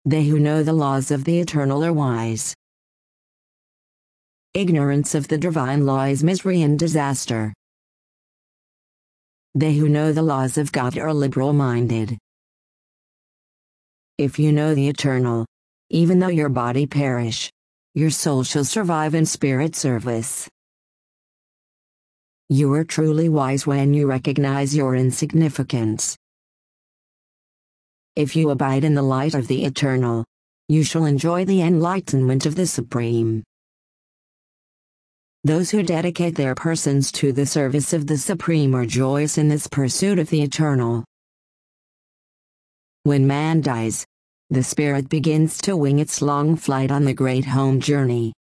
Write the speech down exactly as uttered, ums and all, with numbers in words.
They who know the laws of the eternal are wise. Ignorance of the divine law is misery and disaster. They who know the laws of God are liberal-minded. If you know the eternal, even though your body perish, your soul shall survive in spirit service. You are truly wise when you recognize your insignificance. If you abide in the light of the eternal, you shall enjoy the enlightenment of the Supreme. Those who dedicate their persons to the service of the Supreme rejoice in this pursuit of the eternal. When man dies, the spirit begins to wing its long flight on the great home journey.